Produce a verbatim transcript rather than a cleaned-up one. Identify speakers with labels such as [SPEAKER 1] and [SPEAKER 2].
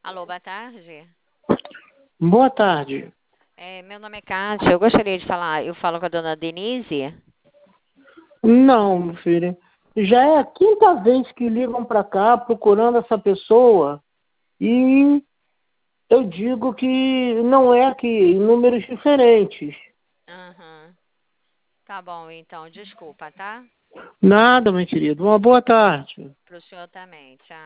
[SPEAKER 1] Alô, boa tarde.
[SPEAKER 2] Boa tarde.
[SPEAKER 1] É, meu nome é Kátia. Eu gostaria de falar. Eu falo com a dona Denise.
[SPEAKER 2] Não, meu filho. Já é a quinta vez que ligam para cá procurando essa pessoa e eu digo que não é aqui, em números diferentes.
[SPEAKER 1] Aham. Tá bom, então. Desculpa, tá?
[SPEAKER 2] Nada, meu querido. Uma boa tarde.
[SPEAKER 1] Pro senhor também. Tchau.